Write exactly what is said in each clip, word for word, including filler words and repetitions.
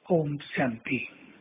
ओम शांति।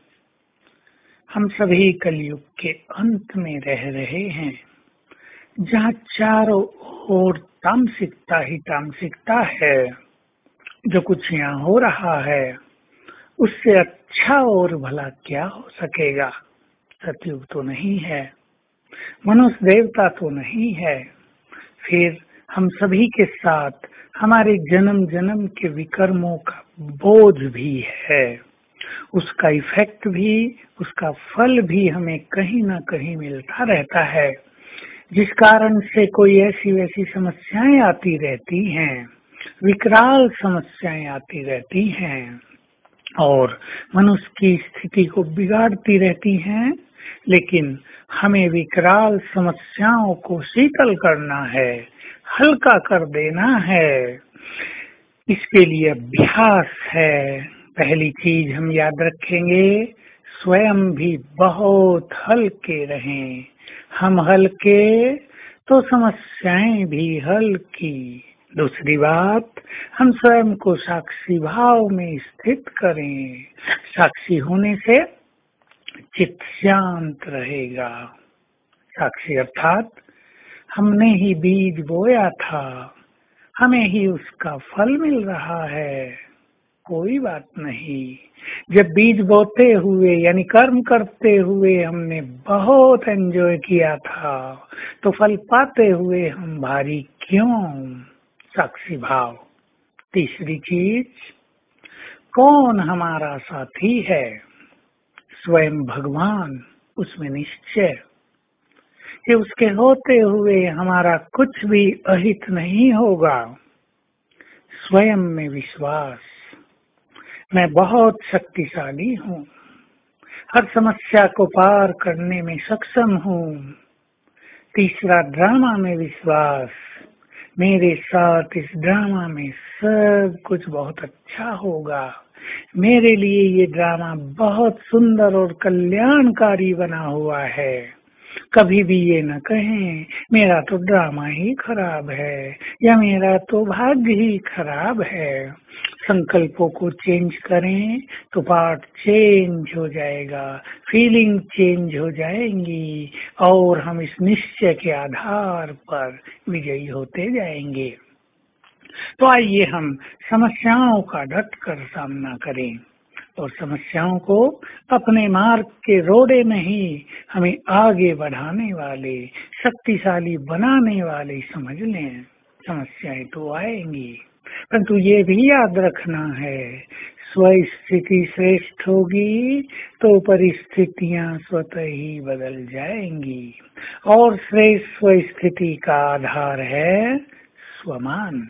हम सभी कलयुग के अंत में रह रहे हैं, जहाँ चारों ओर तामसिकता ही तामसिकता है। जो कुछ यहाँ हो रहा है उससे अच्छा और भला क्या हो सकेगा। सतयुग तो नहीं है, मनुष्य देवता तो नहीं है, फिर हम सभी के साथ हमारे जन्म जन्म के विकर्मों का बोझ भी है। उसका इफेक्ट भी, उसका फल भी हमें कहीं ना कहीं मिलता रहता है, जिस कारण से कोई ऐसी वैसी समस्याएं आती रहती हैं, विकराल समस्याएं आती रहती हैं और मनुष्य की स्थिति को बिगाड़ती रहती हैं। लेकिन हमें विकराल समस्याओं को शीतल करना है, हल्का कर देना है। इसके लिए अभ्यास है। पहली चीज हम याद रखेंगे, स्वयं भी बहुत हल्के रहें। हम हल्के तो समस्याएं भी हल्की। दूसरी बात, हम स्वयं को साक्षी भाव में स्थित करें। साक्षी होने से चित्त शांत रहेगा। साक्षी अर्थात हमने ही बीज बोया था, हमें ही उसका फल मिल रहा है। कोई बात नहीं, जब बीज बोते हुए यानी कर्म करते हुए हमने बहुत एंजॉय किया था, तो फल पाते हुए हम भारी क्यों। साक्षी भाव। तीसरी चीज, कौन हमारा साथी है? स्वयं भगवान। उसमें निश्चय कि उसके होते हुए हमारा कुछ भी अहित नहीं होगा। स्वयं में विश्वास, मैं बहुत शक्तिशाली हूँ, हर समस्या को पार करने में सक्षम हूँ। तीसरा, ड्रामा में विश्वास, मेरे साथ इस ड्रामा में सब कुछ बहुत अच्छा होगा। मेरे लिए ये ड्रामा बहुत सुंदर और कल्याणकारी बना हुआ है। कभी भी ये न कहें मेरा तो ड्रामा ही खराब है या मेरा तो भाग्य ही खराब है। संकल्पों को चेंज करें तो पार्ट चेंज हो जाएगा, फीलिंग चेंज हो जाएंगी और हम इस निश्चय के आधार पर विजयी होते जाएंगे। तो आइए हम समस्याओं का डट कर सामना करें और समस्याओं को अपने मार्ग के रोड़े नहीं, हमें आगे बढ़ाने वाले, शक्तिशाली बनाने वाले समझ लें। समस्याएं तो आएंगी, परंतु ये भी याद रखना है, स्वस्थिति श्रेष्ठ होगी तो परिस्थितियां स्वतः ही बदल जाएंगी और श्रेष्ठ स्वस्थिति का आधार है स्वमान।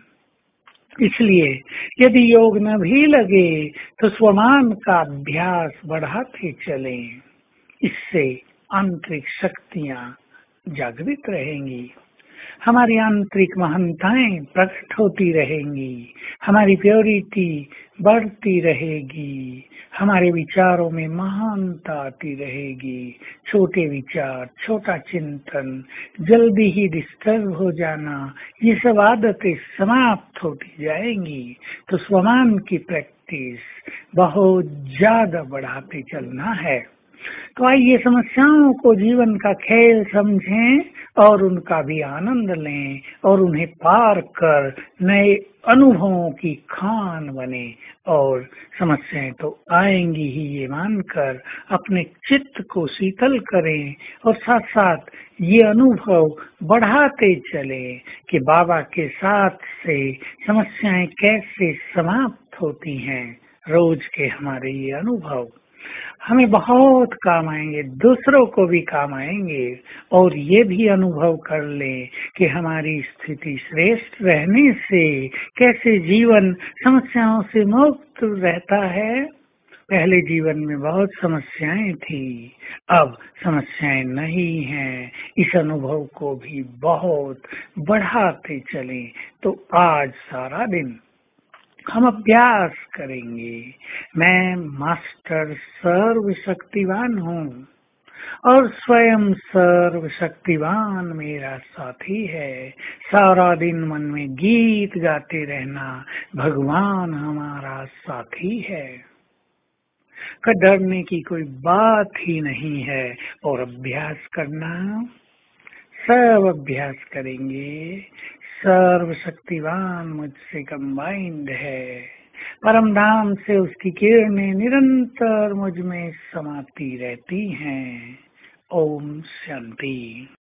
इसलिए यदि योग न भी लगे तो स्वमान का अभ्यास बढ़ाते चलें। इससे आंतरिक शक्तियां जागृत रहेंगी, हमारी आंतरिक महानताएं प्रकट होती रहेंगी, हमारी प्योरिटी बढ़ती रहेगी, हमारे विचारों में महानता आती रहेगी। छोटे विचार, छोटा चिंतन, जल्दी ही डिस्टर्ब हो जाना, ये सब आदतें समाप्त होती जाएंगी। तो स्वमान की प्रैक्टिस बहुत ज्यादा बढ़ाते चलना है। तो आइए समस्याओं को जीवन का खेल समझें और उनका भी आनंद लें और उन्हें पार कर नए अनुभवों की खान बने। और समस्याएं तो आएंगी ही ये मानकर अपने चित्त को शीतल करें और साथ साथ ये अनुभव बढ़ाते चले कि बाबा के साथ से समस्याएं कैसे समाप्त होती हैं। रोज के हमारे ये अनुभव हमें बहुत काम आएंगे, दूसरों को भी काम आएंगे और ये भी अनुभव कर लें कि हमारी स्थिति श्रेष्ठ रहने से कैसे जीवन समस्याओं से मुक्त रहता है। पहले जीवन में बहुत समस्याएं थी, अब समस्याएं नहीं हैं। इस अनुभव को भी बहुत बढ़ाते चलें। तो आज सारा दिन हम अभ्यास करेंगे, मैं मास्टर सर्वशक्तिवान हूँ और स्वयं सर्वशक्तिवान मेरा साथी है। सारा दिन मन में गीत गाते रहना, भगवान हमारा साथी है। का डरने की कोई बात ही नहीं है। और अभ्यास करना, सब अभ्यास करेंगे। सर्वशक्तिवान मुझसे कंबाइंड है। परम धाम से उसकी किरणें निरंतर मुझ में समाती रहती हैं। ओम शांति।